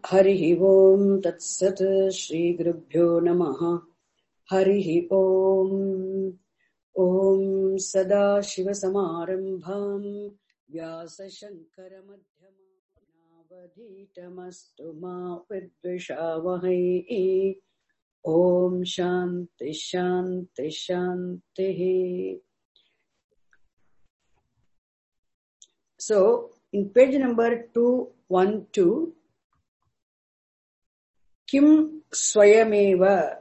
Harihi Om Tat Sat Shri Gurubhyo Namaha Harihi Om Om Sada Shiva Samarambham Vyasa Shankara Madhyama Navadhitamastu Ma Vidvishavahai Om Shanti Shanti Shanti. So, in page number 212, Kim Swayameva.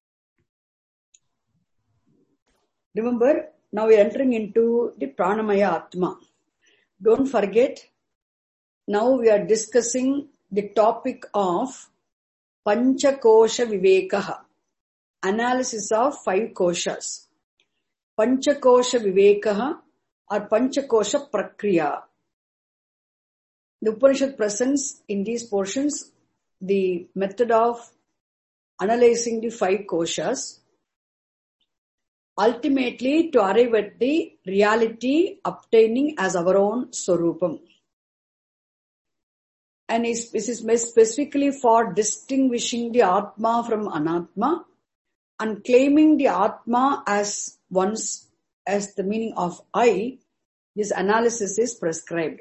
Remember, now we are entering into the Pranamaya Atma. Don't forget, now we are discussing the topic of Panchakosha Vivekaha, analysis of 5 koshas. Panchakosha Vivekaha or Panchakosha Prakriya. The Upanishad presents in these portions the method of analyzing the 5 koshas, ultimately to arrive at the reality obtaining as our own Swarupam. And this is specifically for distinguishing the Atma from Anatma and claiming the Atma as once as the meaning of I. This analysis is prescribed.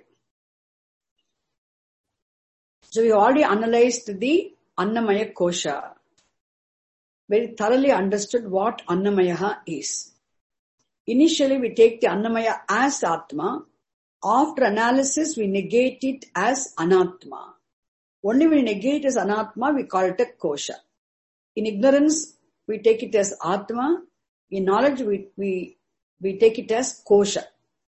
So we already analyzed the Annamaya Kosha. Very thoroughly understood what Annamaya is. Initially we take the Annamaya as Atma. After analysis we negate it as Anatma. Only when we negate it as Anatma we call it a Kosha. In ignorance we take it as Atma. In knowledge we take it as Kosha.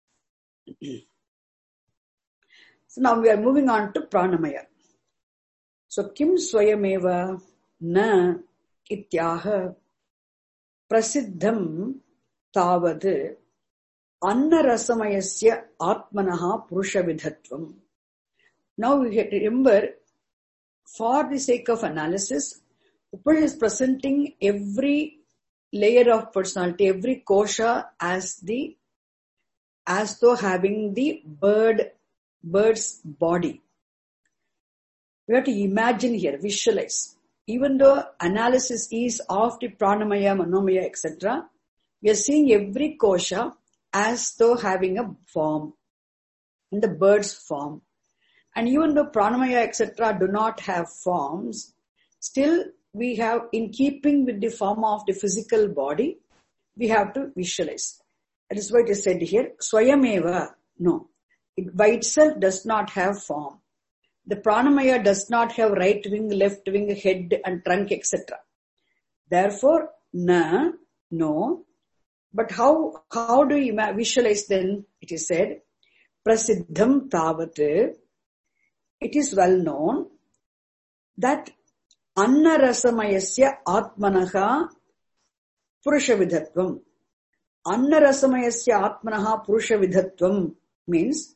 So now we are moving on to Pranamaya. So Kim Swayameva Na Ityaha Prasiddham Tavad Anna Rasamayasya Atmanaha Purusha Vidhatvam. Now we remember, for the sake of analysis, Upanishad is presenting every layer of personality, every kosha as though having the bird's body. We have to imagine here, visualize. Even though analysis is of the pranamaya, manomaya, etc., we are seeing every kosha as though having a form, in the bird's form. And even though pranamaya, etc., do not have forms, still we have, in keeping with the form of the physical body, we have to visualize. That is why it is said here, Swayameva, no. It by itself does not have form. The pranamaya does not have right wing, left wing, head and trunk, etc. Therefore, na, no. But how do you visualize then? It is said, Prasiddham Tavat. It is well known that Anna Rasamayasya Atmanaha Purusha Vidhatvam. Anna Rasamayasya Atmanaha Purusha Vidhatvam means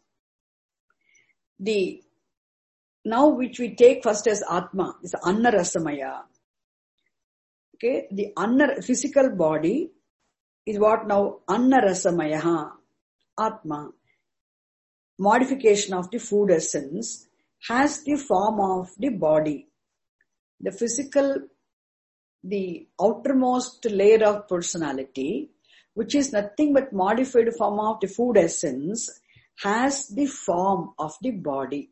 the now which we take first as Atma is Anna Rasamaya. Okay, the Anna physical body is what now Anna Rasamaya, Atma. Modification of the food essence has the form of the body. The physical, the outermost layer of personality, which is nothing but modified form of the food essence, has the form of the body.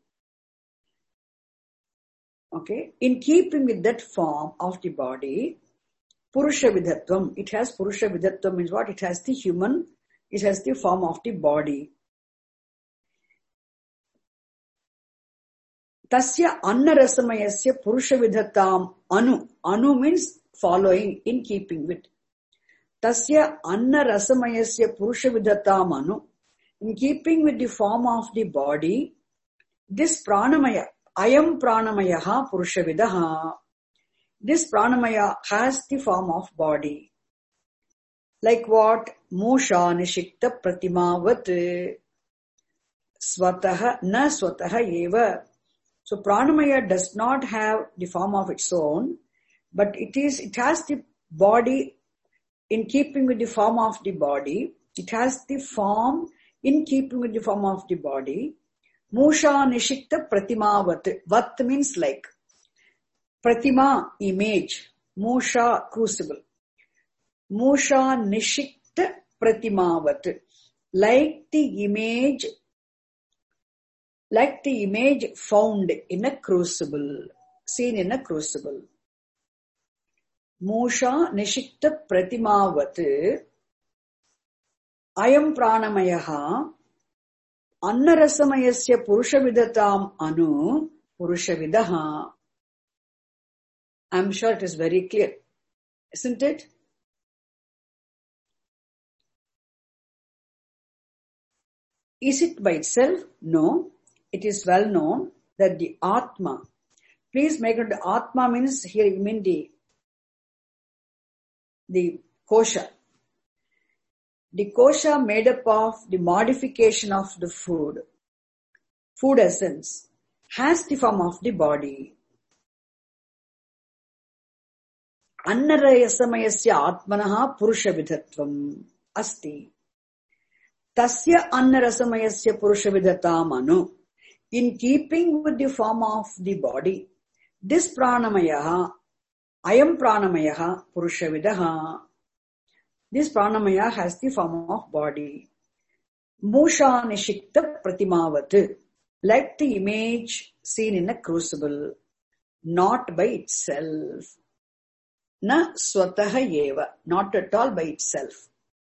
Okay, in keeping with that form of the body, Purusha Vidhatvam, it has Purusha Vidhatvam means what? It has the human, it has the form of the body. Tasya Anna Rasamayasya Purusha Vidhatam Anu. Anu means following, in keeping with. Tasya Anna Rasamayasya Purusha Vidhatam Anu. In keeping with the form of the body, this Pranamaya, Ayam Pranamayaha Purusha Vidaha. This Pranamaya has the form of body. Like what? Musha Nishikta Pratimavat Swataha Na Swataha Eva. So Pranamaya does not have the form of its own, but it has the body in keeping with the form of the body. It has the form in keeping with the form of the body. Musha Nishikta Pratimavat. Vat means like. Pratima, image. Musha, crucible. Musha nishikta pratimavat. Like the image found in a crucible, seen in a crucible. Musha nishikta pratimavat. Ayam pranamayaha. Annarasamayasya purushavidatam anu purushavidaha. I'm sure it is very clear, isn't it? Is it by itself? No. It is well known that the Atma, please make it, the Atma means here you mean the kosha. The kosha made up of the modification of the food essence, has the form of the body. Annarasamayasya atmanaha purushavidhatvam asti. Tasya annarasamayasya purushavidhatam anu. In keeping with the form of the body, this pranamayaha, ayam pranamayaha purushavidaha. This pranamaya has the form of body. Musha nishikta pratimavat. Like the image seen in a crucible, not by itself. Na swataha eva, not at all by itself.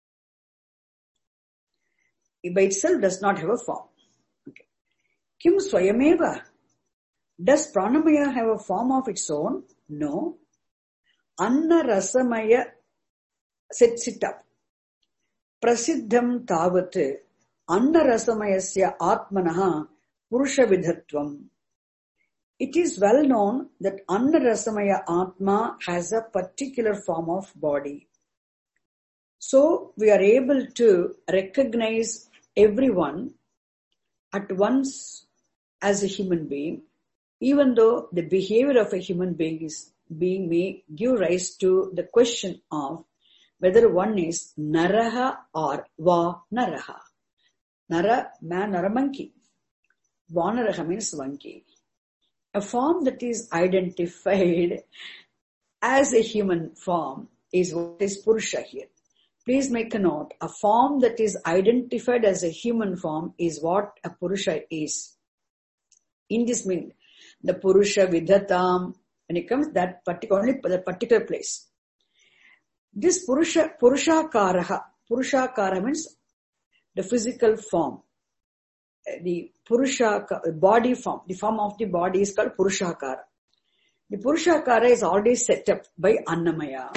It by itself does not have a form. Okay. Kim swayameva? Does pranamaya have a form of its own? No. Anna rasamaya sets it up. Prasiddham tavat anna rasamayasya atmanaha purushavidhatvam. It is well known that Anna Rasamaya Atma has a particular form of body. So we are able to recognize everyone at once as a human being, even though the behavior of a human being may give rise to the question of whether one is Naraha or Va Naraha. Nara, man or a monkey. Vanaraha means monkey. A form that is identified as a human form is what is Purusha here. Please make a note. A form that is identified as a human form is what a Purusha is. In this meaning, the Purusha Vidhatam, when it comes that particular, only the particular place. This Purushakara means the physical form. The Purusha body form, the form of the body is called Purushakara. The Purushakara is already set up by Annamaya.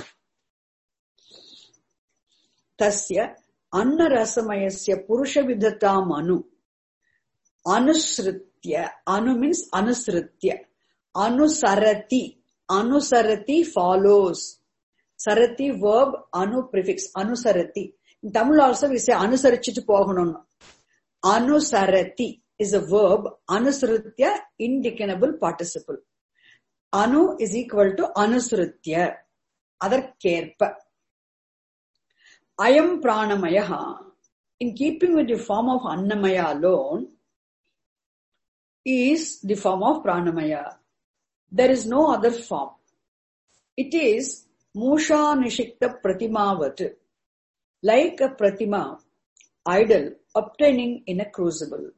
Tasya Anna Rasamayasya Purushavidhatam anu. Anusritya. Anu means Anusritya. Anusarati. Anusarati follows. Sarati verb, anu prefix. Anusarati. In Tamil also we say Anusarichitu poganonu. Anusarati is a verb, anusritya, indeclinable participle. Anu is equal to anusritya, adarkerpa. Ayam pranamayaha, in keeping with the form of annamaya alone, is the form of pranamaya. There is no other form. It is musha nishikta pratimavat, like a pratima, idol, obtaining in a crucible.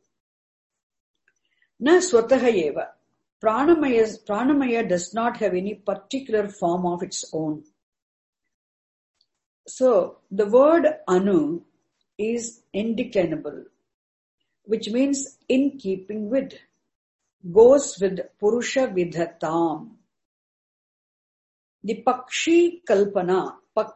Na swataha eva. Pranamaya does not have any particular form of its own. So, the word anu is indeclinable, which means in keeping with, goes with Purusha Vidhatam. The Pakshi Kalpana,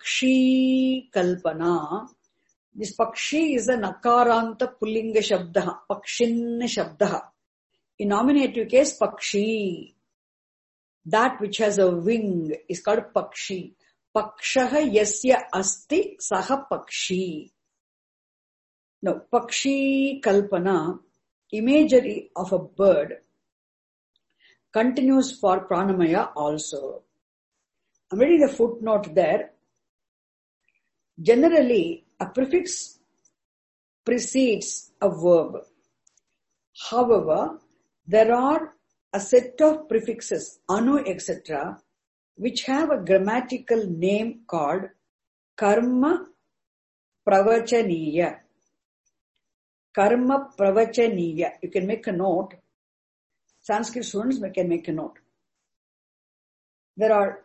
this Pakshi is a Nakaranta Pullinga Shabdaha, Pakshin Shabdaha. In nominative case, Pakshi. That which has a wing is called Pakshi. Pakshaha yasya asti saha Pakshi. Now, Pakshi Kalpana, imagery of a bird, continues for Pranamaya also. I'm reading the footnote there. Generally, a prefix precedes a verb. However, there are a set of prefixes, anu, etc., which have a grammatical name called karma pravachaniya. Karma pravachaniya. You can make a note. Sanskrit students can make a note. There are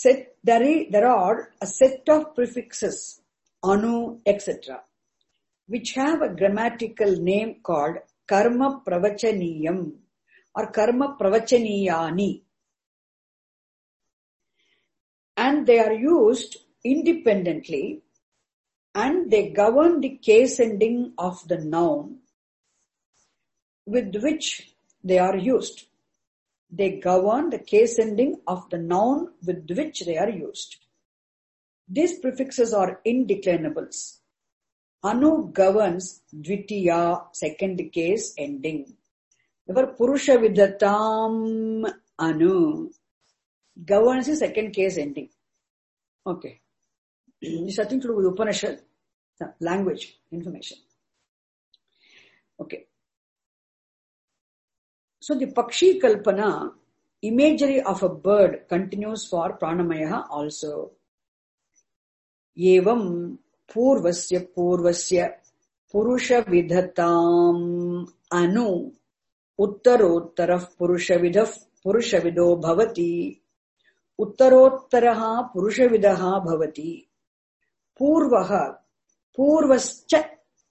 a set of prefixes, anu, etc., which have a grammatical name called karma pravachaniyam or karma pravachaniyani. And they are used independently and they govern the case ending of the noun with which they are used. They govern the case ending of the noun with which they are used. These prefixes are indeclinables. Anu governs dvitiya, second case ending. Therefore, purusha vidhatam anu governs the second case ending. Okay. It's nothing to do with Upanishad, language, information. Okay. So the Pakshi Kalpana, imagery of a bird, continues for Pranamaya also. Evam purvasya purusha vidhatam anu uttarottara purusha vido bhavati uttarottaraha purusha vidaha bhavati purvaha purvascha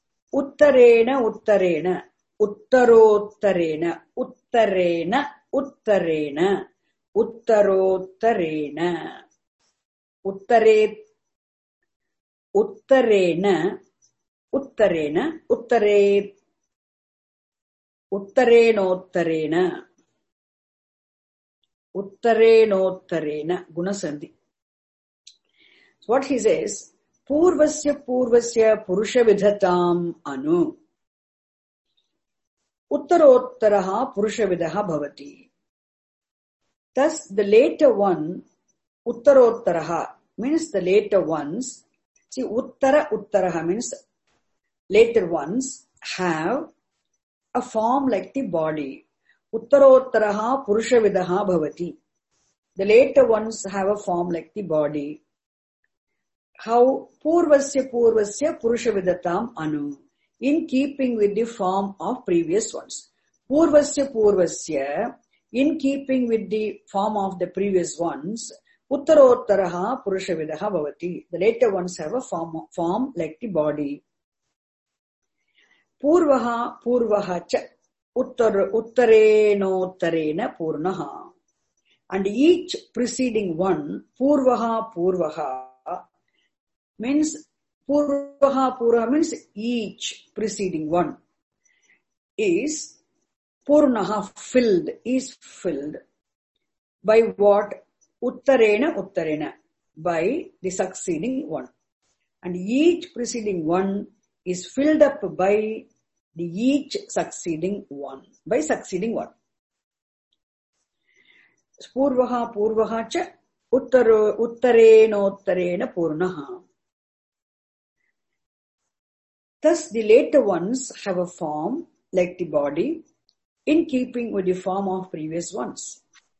uttarena uttarottarena uttarenotarena gunasandhi. So what he says, purvasya purusha vidhatam anu uttarottaraha purusha vidaha bhavati. Thus the later one, uttarottaraha, means the later ones. See, uttaraha means later ones have a form like the body. Uttarottaraha purusha vidaha bhavati. The later ones have a form like the body. How purvasya purusha vidatam anu, in keeping with the form of previous ones. Purvasya, in keeping with the form of the previous ones. Uttarottaraha purusha vidaha bhavati. The later ones have a form like the body. Purvaha cha uttarena purnaha. And each preceding one, purvaha means purvaha means each preceding one is purnaha, filled by what? Uttarena, by the succeeding one. And each preceding one is filled up by the each succeeding one, by succeeding one. Purvaha cha uttarena purnaha. Thus the later ones have a form like the body, in keeping with the form of previous ones.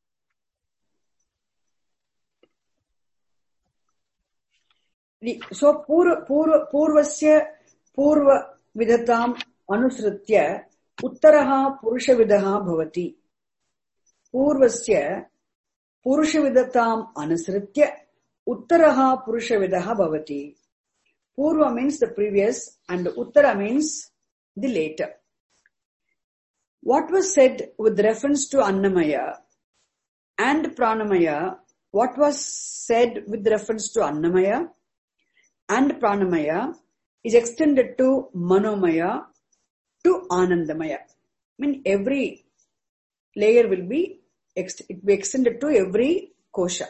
So purvasya purva vidatam anusritya uttaraha purusha vidaha bhavati. Purvasya purusha vidatam anusritya uttaraha purusha vidaha bhavati. Purva means the previous and uttara means the later. What was said with reference to Annamaya and Pranamaya, what was said with reference to Annamaya and Pranamaya is extended to Manomaya, to Anandamaya. I mean, every layer will be extended to every kosha.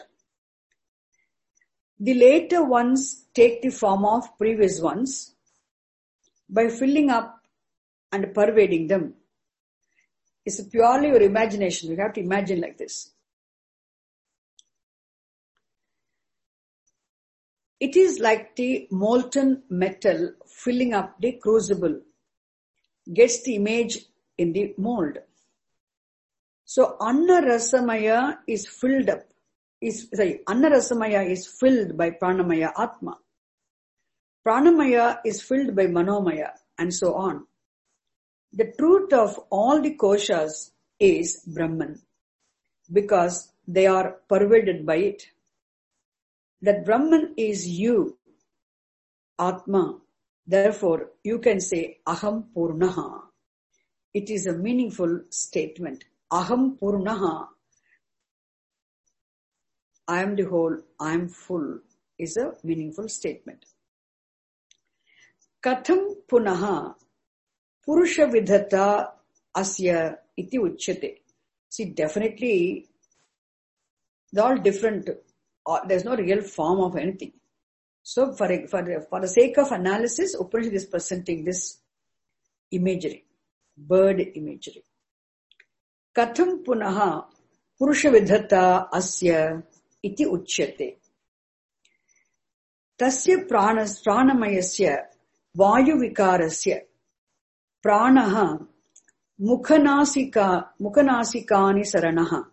The later ones take the form of previous ones by filling up and pervading them. It's purely your imagination. You have to imagine like this. It is like the molten metal filling up the crucible, gets the image in the mold. So Anna Rasamaya is filled up. Anna Rasamaya is filled by Pranamaya Atma. Pranamaya is filled by Manomaya, and so on. The truth of all the koshas is Brahman, because they are pervaded by it. That Brahman is you, Atma. Therefore, you can say Aham Purnaha. It is a meaningful statement. Aham Purnaha. I am the whole, I am full, is a meaningful statement. Katham Punaha Purusha Vidhata Asya Iti Uchyate. See, definitely, they're all different. There's no real form of anything. So, for the sake of analysis, Upanishad is presenting this imagery, bird imagery. Katham Punaha Purusha Vidhata Asya Iti Uchyate. Tasya Pranamayasya Vayu Vikarasya Pranaha Mukhanasika Saranaha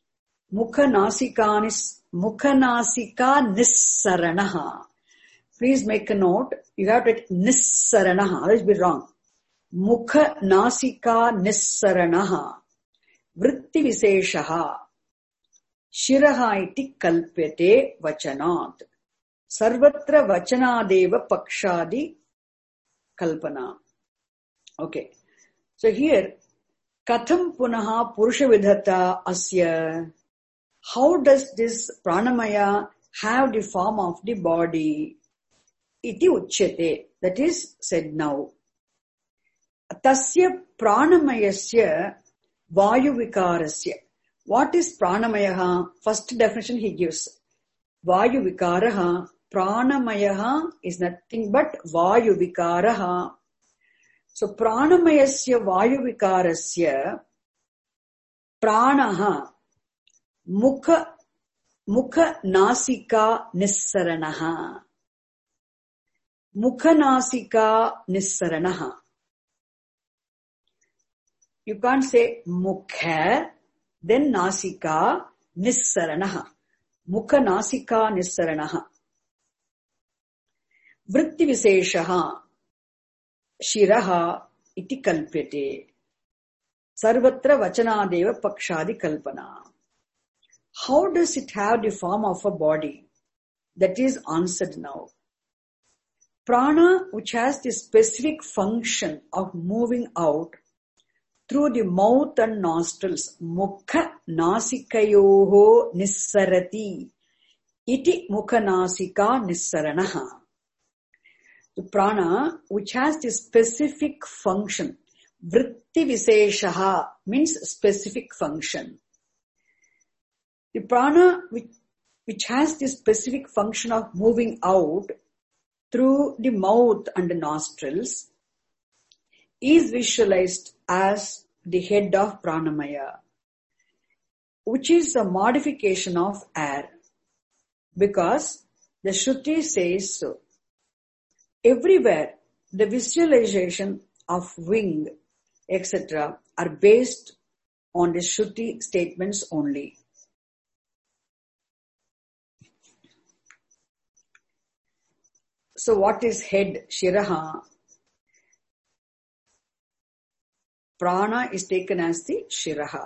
Mukhanasika Nissaranaha. Please make a note. You have to write Nissaranaha. Otherwise be wrong. Mukhanasika Nissaranaha Vritti Viseshaha Shiraha iti kalpyate vachanat. Sarvatra vachanadeva pakshadi kalpana. Okay. So here, Katham Punaha Purusha Vidhata Asya. How does this pranamaya have the form of the body? Iti uchyate. That is said now. Tasya pranamayasya vayu vikarasya. What is pranamayaha? First definition he gives. Vayu vikaraha. Pranamayaha is nothing but vayu vikaraha. So pranamayasya vayu vikarasya pranaha mukha nasika nissaranaha. Mukha nasika nissaranaha. You can't say mukha, then nasika nissaranaha. Mukha nasika nissaranaha. Vritti viseshaha shiraha iti kalpyate. Sarvatra vachanadeva pakshadi kalpana. How does it have the form of a body? That is answered now. Prana, which has the specific function of moving out through the mouth and nostrils, mukha nasikayoho nissarati iti mukha nasika nissaranaha. The prana, which has the specific function, vritti viseshaha means specific function. The prana which has the specific function of moving out through the mouth and the nostrils is visualized as the head of pranamaya, which is a modification of air, because the Shruti says so. Everywhere the visualization of wing, etc. are based on the Shruti statements only. So what is head? Shiraha. Prana is taken as the Shiraha.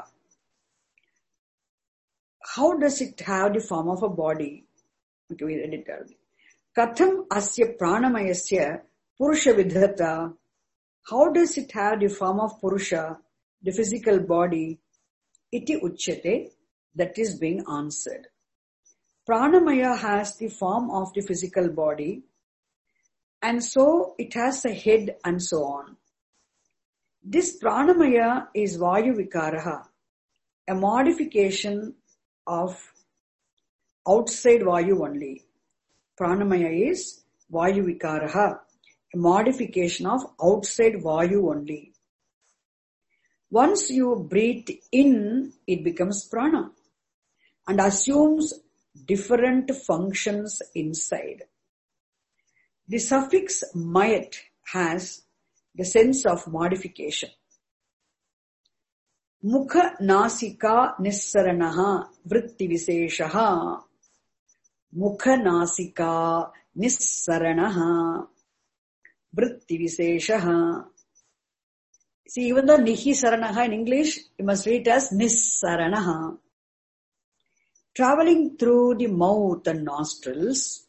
How does it have the form of a body? Okay, we read it earlier. Katham asya pranamayasya purusha vidhata. How does it have the form of Purusha, the physical body? Iti uchyate. That is being answered. Pranamaya has the form of the physical body, and so it has a head and so on. This pranamaya is vayu vikaraha, a modification of outside vayu only. Pranamaya is vayu vikaraha, a modification of outside vayu only. Once you breathe in, it becomes prana and assumes different functions inside. The suffix mayat has the sense of modification. Mukha nasika nissaranaha vritti visheshaha. Mukha nasika nissaranaha vritti visheshaha. See, even though nihi saranaha in English, you must read it as nissaranaha. Traveling through the mouth and nostrils,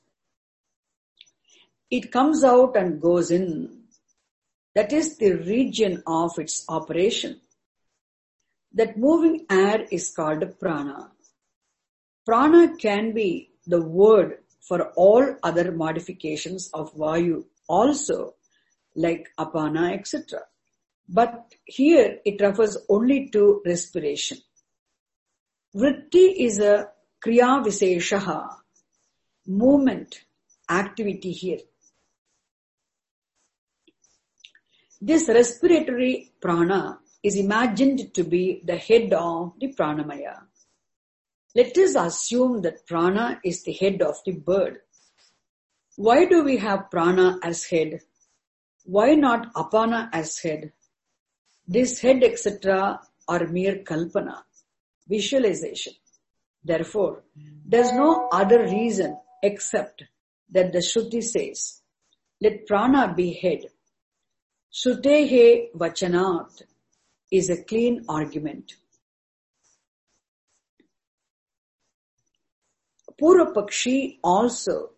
it comes out and goes in. That is the region of its operation. That moving air is called prana. Prana can be the word for all other modifications of vayu also, like apana, etc. But here it refers only to respiration. Vritti is a kriya visheshaha, movement, activity here. This respiratory prana is imagined to be the head of the pranamaya. Let us assume that prana is the head of the bird. Why do we have prana as head? Why not apana as head? This head, etc. are mere kalpana, visualization. Therefore, there is no other reason except that the Shruti says, let prana be head. Shrutehe vachanat is a clean argument. Purva Pakshi also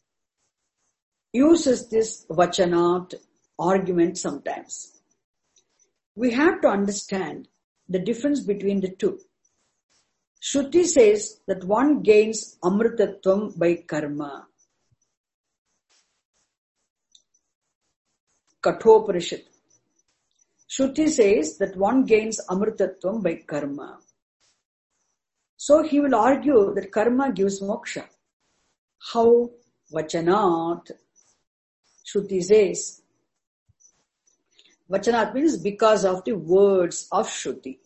uses this vachanat argument sometimes. We have to understand the difference between the two. Shruti says that one gains amritatvam by karma. Kathoparishad. Shruti says that one gains amritatvam by karma. So he will argue that karma gives moksha. How? Vachanat. Shruti says. Vachanat means because of the words of Shruti.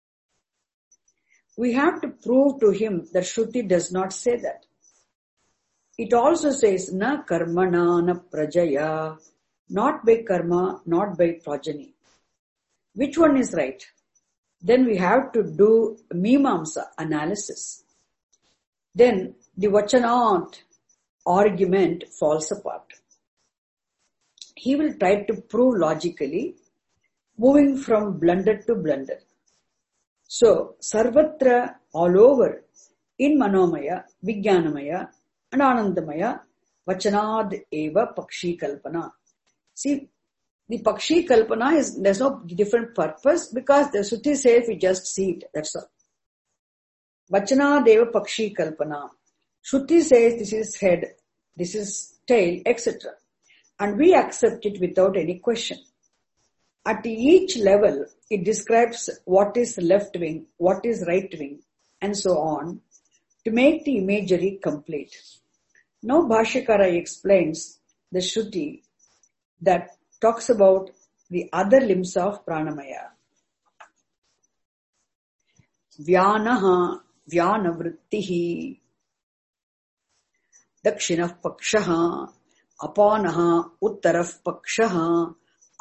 We have to prove to him that Shruti does not say that. It also says, na karmana na prajaya, not by karma, not by progeny. Which one is right? Then we have to do Mimamsa analysis. Then the Vachanat argument falls apart. He will try to prove logically, moving from blunder to blunder. So, Sarvatra, all over, in Manomaya, Vijnanamaya, and Anandamaya, Vachanad eva Pakshi Kalpana. See, the Pakshi Kalpana there's no different purpose because the Shruti says we just see it, that's all. Vachanad eva Pakshi Kalpana. Shruti says this is head, this is tail, etc. And we accept it without any question. At each level, it describes what is left wing, what is right wing, and so on, to make the imagery complete. Now Bhashyakara explains the Shruti that talks about the other limbs of Pranamaya. Vyanaha Vyanavrittihi Dakshinah Pakshaha Apanaha Uttarah Pakshaha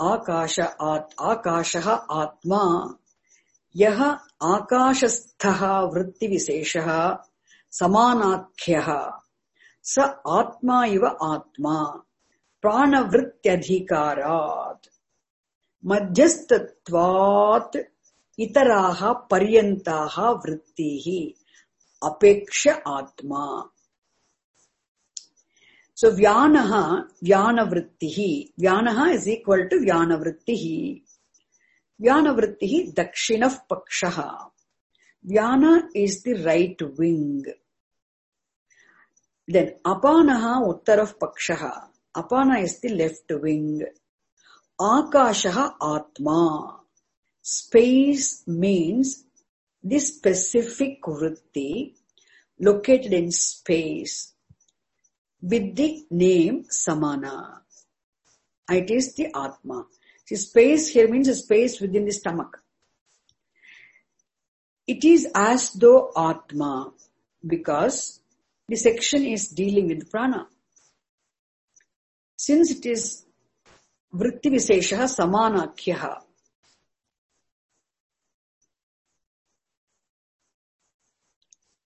Akashaha Atma Yaha Akashasthaha Vritti Visheshaha Samanakhyaha Sa Atma Iva Atma Prana Vrityadhikarat Madhyastatvat Itaraha Paryantaha Vrittihi Apeksha Atma. So Vyanaha, Vyanavrittihi. Vyanaha is equal to Vyanavrittihi. Vyanavrittihi Dakshinah Pakshaha. Vyana is the right wing. Then Apanaha Uttarah Pakshaha. Apana is the left wing. Akashaha Atma. Space means the specific vritti located in space with the name Samana. It is the Atma. See, space here means a space within the stomach. It is as though Atma because the section is dealing with prana. Since it is Vritti Visheshaha Samanakhyaha.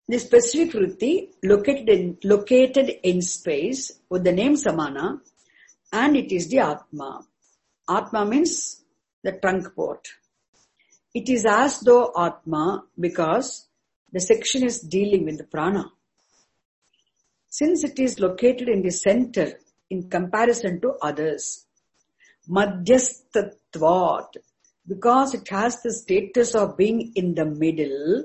The specific vritti located in space with the name Samana, and it is the Atma. Atma means the trunk port. It is as though Atma because the section is dealing with the prana. Since it is located in the center in comparison to others, Madhyastatvat, because it has the status of being in the middle,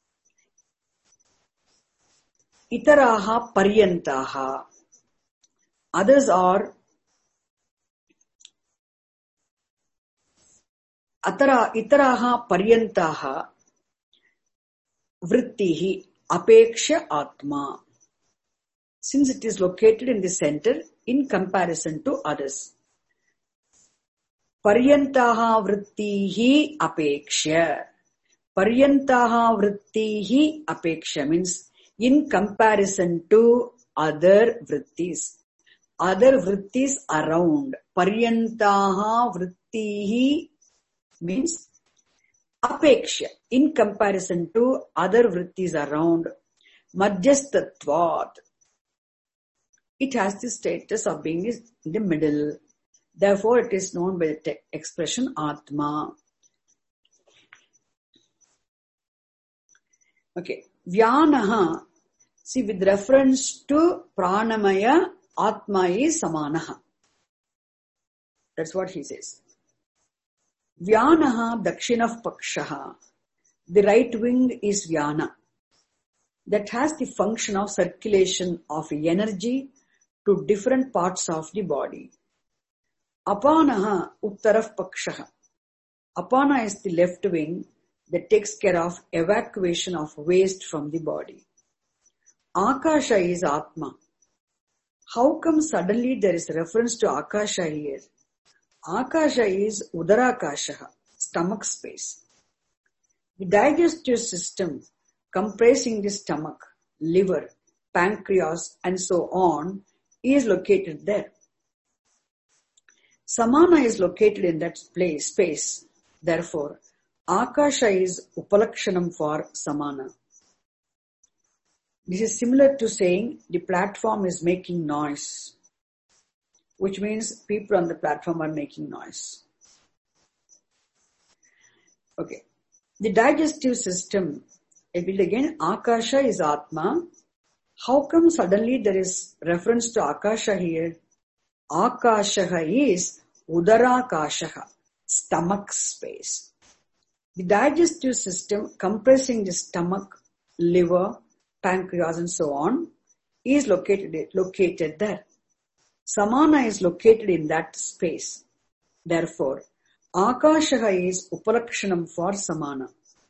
Itaraha Paryantaha, others are Itaraha Paryantaha Vrittihi Apeksha Atma. Since it is located in the center in comparison to others. Paryantaha Vrittihi Apeksha. Paryantaha Vrittihi Apeksha means in comparison to other vrittis. Other vrittis around. Paryantaha Vrittihi means Apeksha, in comparison to other vrittis around. Madhyastatvat. It has the status of being in the middle. Therefore, it is known by the expression Atma. Okay. Vyanaha. See, with reference to Pranamaya, Atma is Samanaha. That's what he says. Vyanaha Dakshinah Pakshaha. The right wing is Vyana. That has the function of circulation of energy to different parts of the body. Apanaha Uttarah Pakshaha. Apana is the left wing that takes care of evacuation of waste from the body. Akasha is Atma. How come suddenly there is reference to Akasha here? Akasha is Udarakasha, stomach space. The digestive system comprising the stomach, liver, pancreas and so on is located there. Samana is located in that space. Therefore, Akasha is Upalakshanam for Samana. This is similar to saying the platform is making noise, which means people on the platform are making noise. Okay. The digestive system, I will again, Akasha is Atma. How come suddenly there is reference to Akasha here? Akasha is Udarakasha, stomach space. The digestive system comprising the stomach, liver, pancreas and so on is located there. Samana is located in that space. Therefore, Akasha is Upalakshanam for Samana.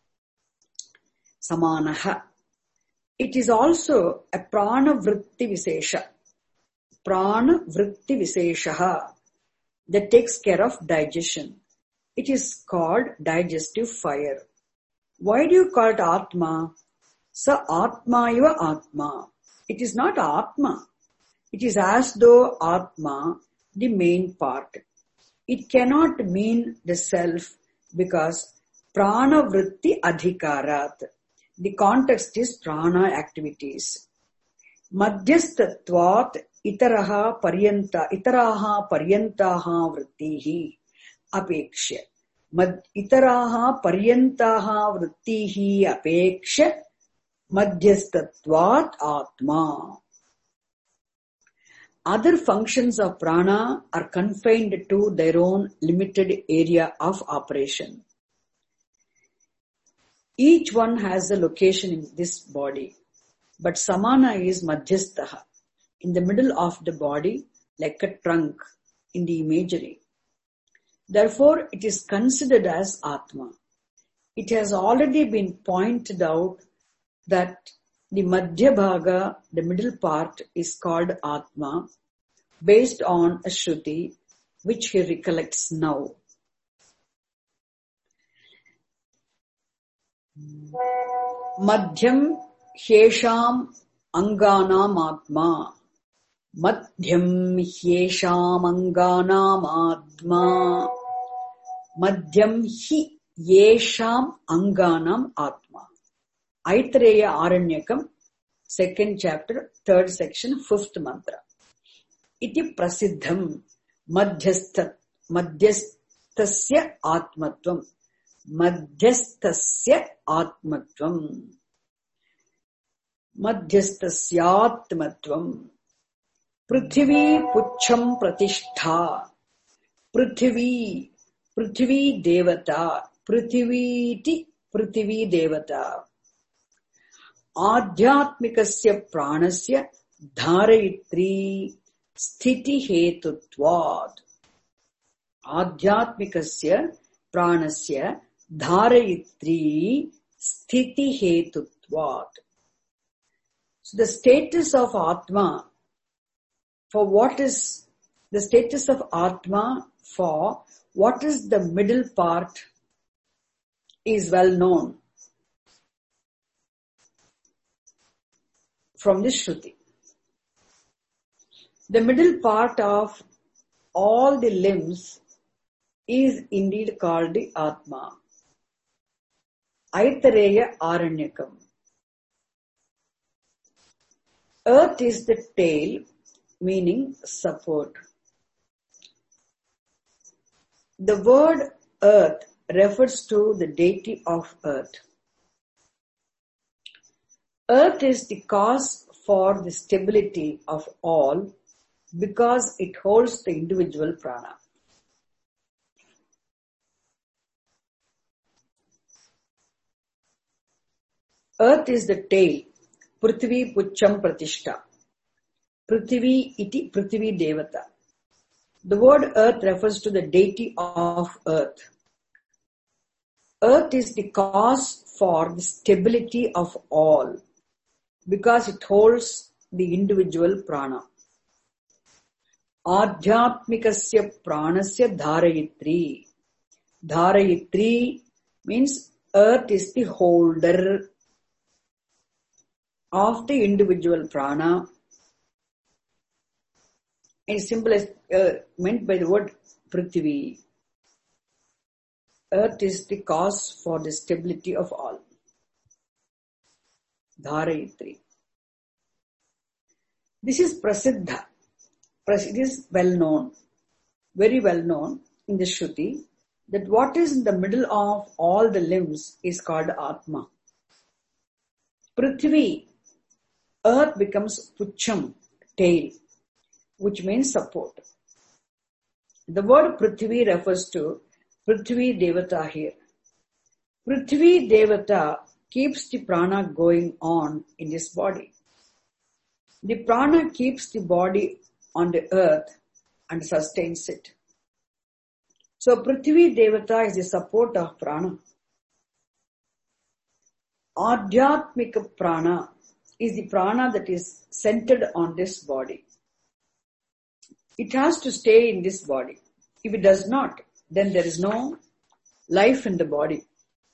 Samanaha. It is also a Prana Vritti Visesha. Prana Vritti Viseshaha that takes care of digestion. It is called digestive fire. Why do you call it Atma? Sa Atma iva Atma. It is not Atma. It is as though Atma, the main part. It cannot mean the self because Prana Vritti Adhikarat. The context is prana activities. Madhyastatvat itaraha paryantaha vrittihi apeksha. Itaraha paryantaha vrittihi apeksha madhyastatvat atma. Other functions of prana are confined to their own limited area of operation. Each one has a location in this body, but Samana is Madhyastaha, in the middle of the body, like a trunk in the imagery. Therefore, it is considered as Atma. It has already been pointed out that the Madhya Bhaga, the middle part, is called Atma, based on a Shruti, which he recollects now. Madhyam Hyesham Anganam Atma. Madhyam Hyesham Anganam Atma. Madhyam Hi Yesham Anganam Atma. Aitareya Aranyakam, 2nd chapter, 3rd section, 5th mantra. Iti prasiddham madhyasthasya atmatvam. Madhyasthasya atmatvam. Madhyastasyatmatvam. Prithvi pucham pratishtha. Prithvi devata. Prithvi devata. Adhyatmikasya pranasya dharayitri sthiti hetutvad. Adhyatmikasya pranasya dharayitri sthiti hetutvad. So the status of Atma, for what is the status of Atma for what is the middle part is well known from this Shruti. The middle part of all the limbs is indeed called the Atma. Aitareya Aranyakam. Earth is the tail, meaning support. The word earth refers to the deity of earth. Earth is the cause for the stability of all because it holds the individual prana. Earth is the tail. Prithvi pucham pratishta. Prithvi iti Prithvi devata. The word earth refers to the deity of earth. Earth is the cause for the stability of all because it holds the individual prana. Adhyatmikasya pranasya dharayitri. Dharayitri means earth is the holder of the individual prana. It's simple as meant by the word Prithvi. Earth is the cause for the stability of all. Dharayitri. This is prasiddha. It is well known, very well known in the Shruti that what is in the middle of all the limbs is called Atma. Prithvi, earth becomes pucham, tail, which means support. The word Prithvi refers to Prithvi Devata here. Prithvi Devata keeps the prana going on in this body. The prana keeps the body on the earth and sustains it. So Prithvi Devata is the support of prana. Adhyatmika prana is the prana that is centered on this body. It has to stay in this body. If it does not, then there is no life in the body.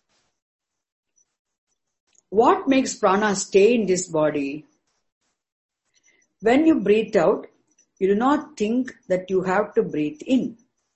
What makes prana stay in this body? When you breathe out, you do not think that you have to breathe in.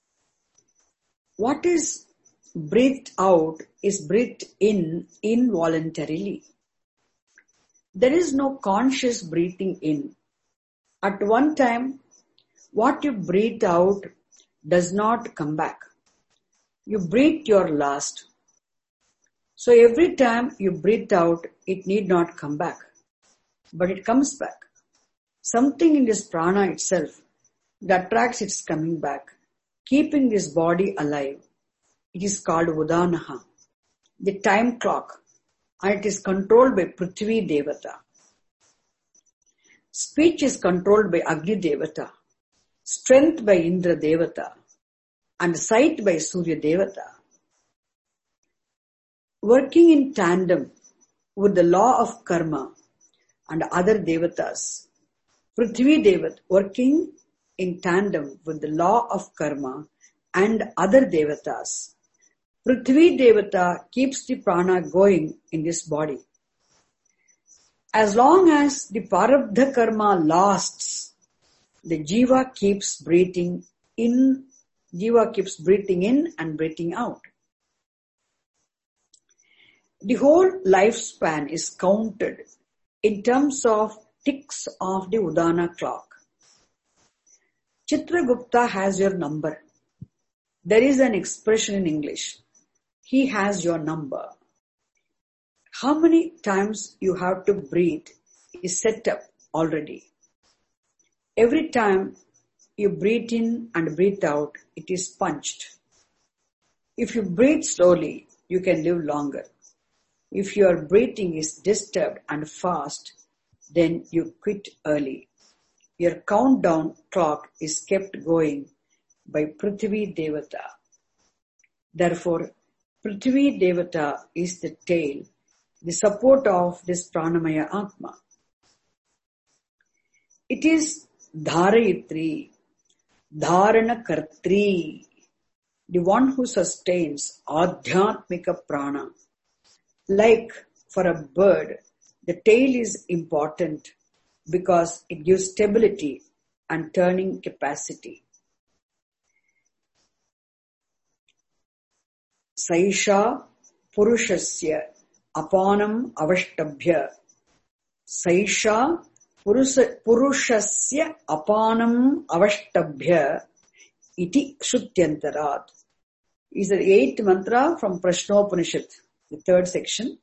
What is breathed out is breathed in involuntarily. There is no conscious breathing in. At one time, what you breathe out does not come back. You breathe your last. So every time you breathe out, it need not come back. But it comes back. Something in this prana itself that attracts its coming back, keeping this body alive. It is called Udanaha, the time clock, and it is controlled by Prithvi Devata. Speech is controlled by Agni Devata, strength by Indra Devata, and sight by Surya Devata. Working in tandem with the law of karma and other devatas, Prithvi Devata, working in tandem with the law of karma and other devatas, Prithvi Devata keeps the prana going in this body. As long as the Prarabdha karma lasts, the jiva keeps breathing in and breathing out. The whole lifespan is counted in terms of ticks of the Udana clock. Chitragupta has your number. There is an expression in English. He has your number. How many times you have to breathe is set up already. Every time you breathe in and breathe out, it is punched. If you breathe slowly, you can live longer. If your breathing is disturbed and fast, then you quit early. Your countdown clock is kept going by Prithvi Devata. Therefore, Prithvi Devata is the tail, the support of this Pranamaya Atma. It is Dharayitri, Dharanakartri, the one who sustains Adhyatmika Prana. Like for a bird, the tail is important because it gives stability and turning capacity. Saisha Purushasya Apanam Avashtabhya. Saisha Purushasya Apanam Avashtabhya iti Shrutyantarat. Is the 8th mantra from Prashnopanishad, the 3rd section.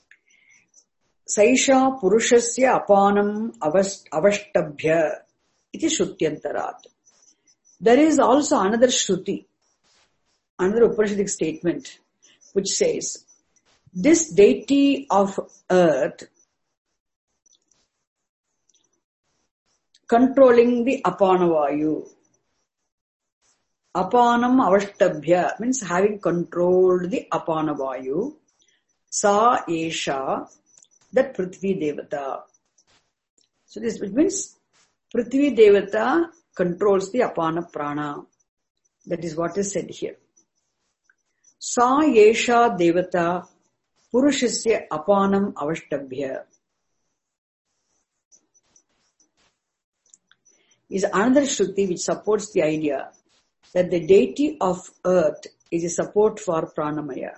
Saisha Purushasya Apanam Avashtabhya iti Shrutyantarat. There is also another Shruti, another Upanishadic statement, which says, this deity of earth controlling the Apanavayu. Apanam Avashtabhya means having controlled the Apanavayu. Sa Esha, that Prithvi Devata. So this means Prithvi Devata controls the Apana Prana. That is what is said here. Sa Esha Devata Purushasya Apanam Avashtabhya is another Shruti which supports the idea that the deity of earth is a support for Pranamaya.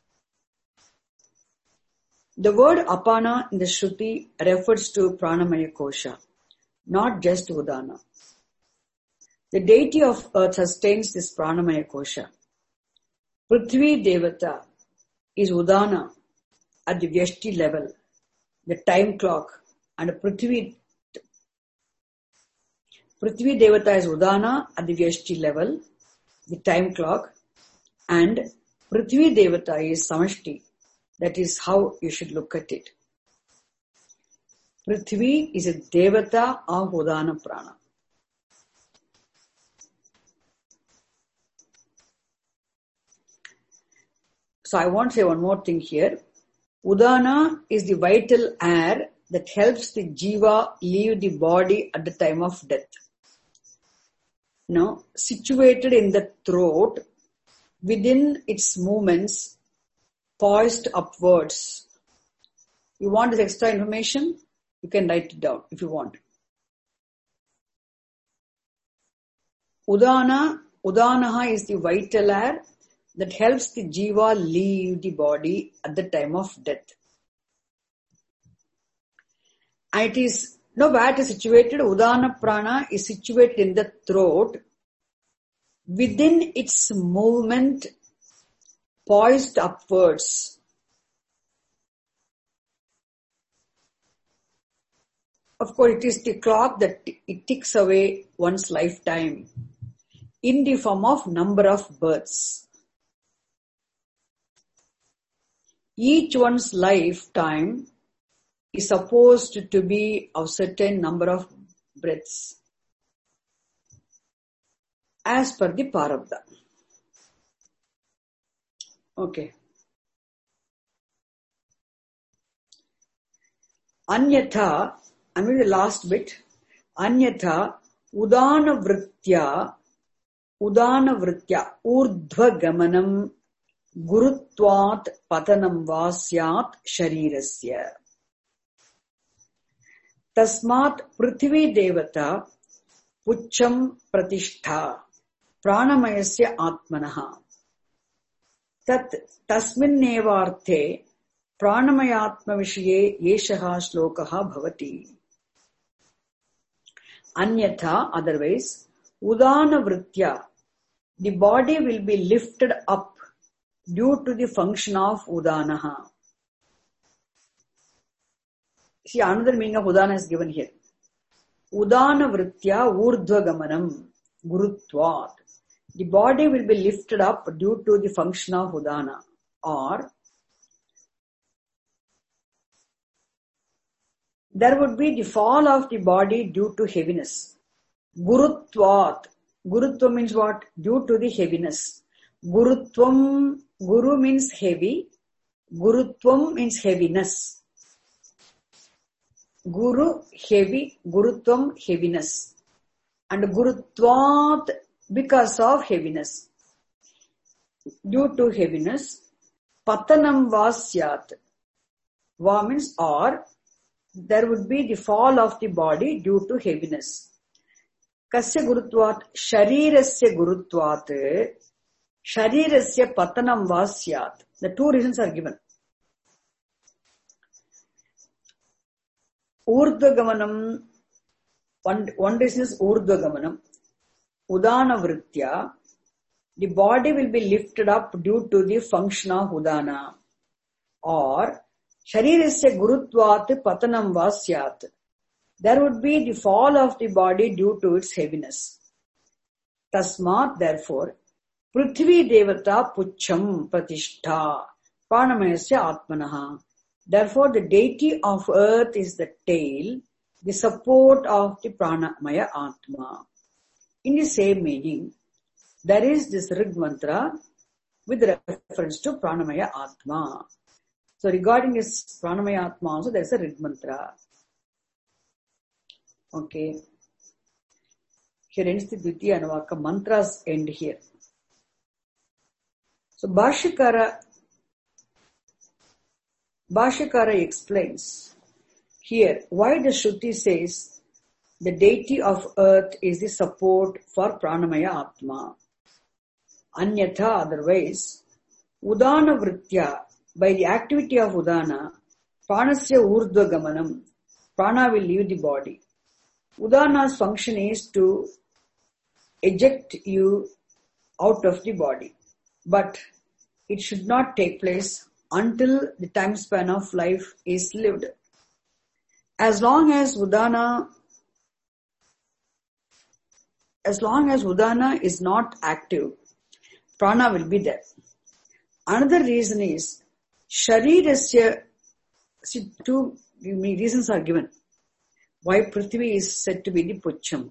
The word Apana in the Shruti refers to Pranamaya Kosha, not just Udana. The deity of earth sustains this Pranamaya Kosha. Prithvi Devata is Udana at the Vyashti level, the time clock, and Prithvi Devata is Udana at the Vyashti level, the time clock, and Prithvi Devata is Samashti. That is how you should look at it. Prithvi is a Devata of Udana Prana. So I want to say one more thing here. Udana is the vital air that helps the jiva leave the body at the time of death. Now, situated in the throat, within its movements, poised upwards. You want this extra information? You can write it down if you want. Udanaha is the vital air that helps the jiva leave the body at the time of death. And it is, where it is situated, Udana Prana is situated in the throat, within its movement, poised upwards. Of course, it is the clock that it ticks away one's lifetime in the form of number of births. Each one's lifetime is supposed to be of certain number of breaths as per the Prarabdha. Okay. Anyatha, I mean the last bit. Anyatha Udana Vritya Urdhva Gamanam Gurutvat Patanam Vasyat Sharirasya. Tasmat Prithvi Devata Pucham Pratishtha Pranamayasya Atmanaha. Tat tasminnevarte प्राणमयात्म विषये एषः श्लोकः भवति. Anyatha, otherwise, udana vrittya, the body will be lifted up due to the function of udanaha. See, another meaning of udana is given here. Udana vrittya urdhvagamanam gurutvat. The body will be lifted up due to the function of udana. Or there would be the fall of the body due to heaviness. Gurutvat. Gurutva means what? Due to the heaviness. Gurutvam, guru means heavy. Gurutvam means heaviness. Guru, heavy. Gurutvam, heaviness. And gurutvat, because of heaviness. Due to heaviness, patanam vasyat. Va means or. There would be the fall of the body due to heaviness. Kasya gurutvat? Sharirasya gurutvat. Sharirasya patanam vasyat. The two reasons are given. Urdhagamanam. One reason is urdhagamanam. Udana vrittya. The body will be lifted up due to the function of udana. Or Sharirasya gurutvat patanam vasyat. There would be the fall of the body due to its heaviness. Tasmat, therefore, Prithvi devata pucham pratishtha pranamayasya atmanaha. Therefore, the deity of earth is the tail, the support of the pranamaya atma. In the same meaning, there is this Rig mantra with reference to pranamaya atma. So regarding this pranamaya atma also there is a Rig mantra. Okay. Here ends the Dvitiya Anuvaka. Mantras end here. So Bhashyakara explains here why the Shruti says the deity of earth is the support for pranamaya atma. Anyatha, otherwise, udana vrittya, by the activity of udana, pranasya urdhvagamanam, prana will leave the body. Udana's function is to eject you out of the body. But it should not take place until the time span of life is lived. As long as udana is not active, prana will be there. Another reason is Sharirasya, see, two reasons are given why Prithvi is said to be the Pucham.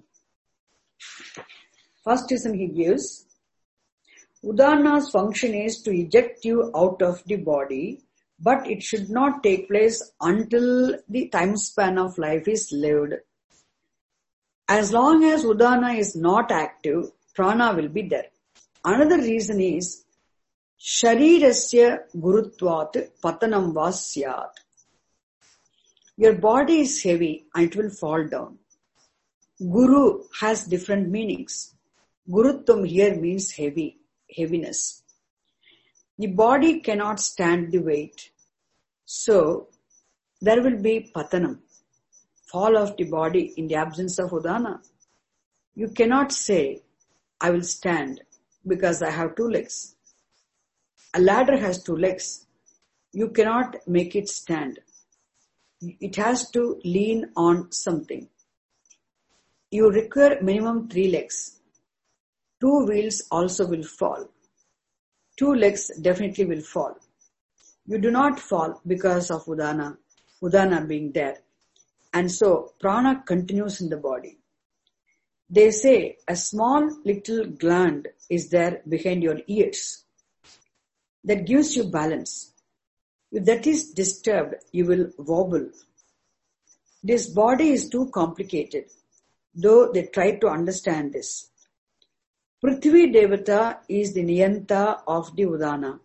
First reason he gives, Udana's function is to eject you out of the body, but it should not take place until the time span of life is lived. As long as Udana is not active, prana will be there. Another reason is Sharirasya gurutvat patanam vasyat. Your body is heavy and it will fall down. Guru has different meanings. Gurutvam here means heaviness. The body cannot stand the weight. So, there will be patanam, fall of the body in the absence of udana. You cannot say, I will stand because I have two legs. A ladder has two legs. You cannot make it stand. It has to lean on something. You require minimum 3 legs. 2 wheels also will fall. 2 legs definitely will fall. You do not fall because of udana being there. And so prana continues in the body. They say a small little gland is there behind your ears that gives you balance. If that is disturbed, you will wobble. This body is too complicated, though they try to understand this. Prithvi Devata is the Niyanta of the Udana.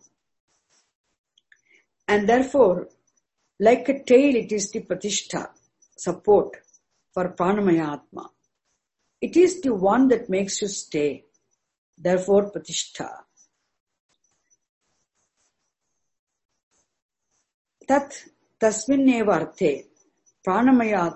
And therefore, like a tail, it is the Pratishtha, support for Pranamaya Atma. It is the one that makes you stay. Therefore, Pratishtha. tat tasminneva arthe pranamaya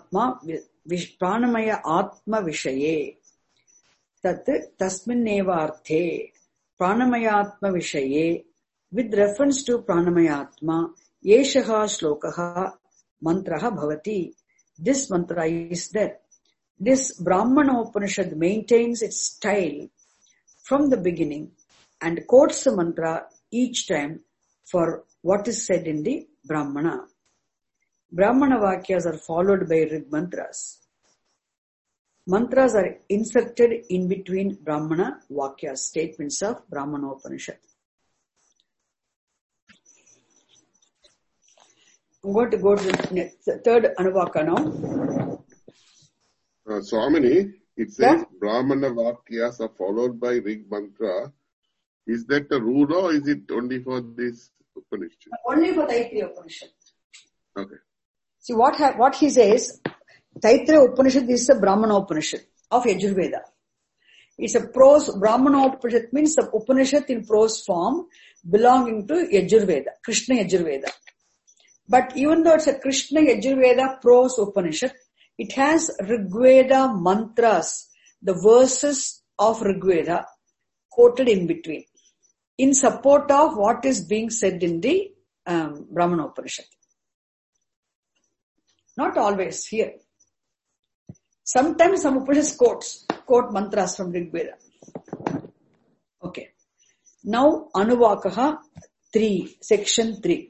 atma vishaye. Tat tasminneva arthe pranamaya atma vishaye. With reference to pranamaya atma, yeshaha shlokaha mantraha bhavati. This mantra is there. This Brahmana Upanishad maintains its style from the beginning and quotes the mantra each time for what is said in the Brahmana. Brahmana Vakyas are followed by Rig mantras. Mantras are inserted in between Brahmana Vakyas, statements of Brahmana Upanishad. I'm going to go to the third Anuvaka now. Swamini, it says Brahmana Vakyas are followed by Rig mantra. Is that a rule or is it only for this Upanishad? Only for Taittiriya Upanishad. Okay. See what he says, Taittiriya Upanishad is a Brahmana Upanishad of Yajurveda. It's a prose, Brahmana Upanishad means the Upanishad in prose form belonging to Yajurveda, Krishna Yajurveda. But even though it's a Krishna Yajurveda prose Upanishad, it has Rigveda mantras, the verses of Rigveda quoted in between, in support of what is being said in the Brahmana Upanishad. Not always here. Sometimes some Upanishads quote mantras from Rigveda. Okay. Now Anuvakaha 3, section 3.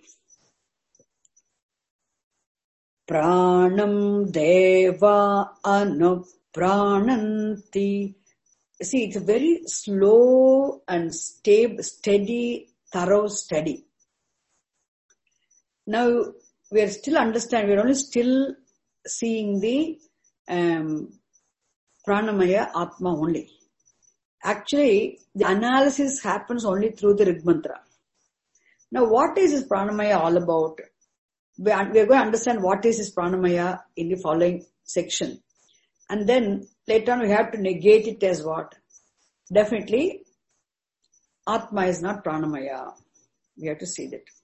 Pranam deva anuprananti. See, it's a very slow and steady, thorough study. Now, we are still understanding, we are only still seeing the Pranamaya Atma only. Actually, the analysis happens only through the Rig mantra. Now, what is this Pranamaya all about? We are going to understand what is this Pranamaya in the following section. And then later on we have to negate it as what? Definitely, Atma is not Pranamaya. We have to see that.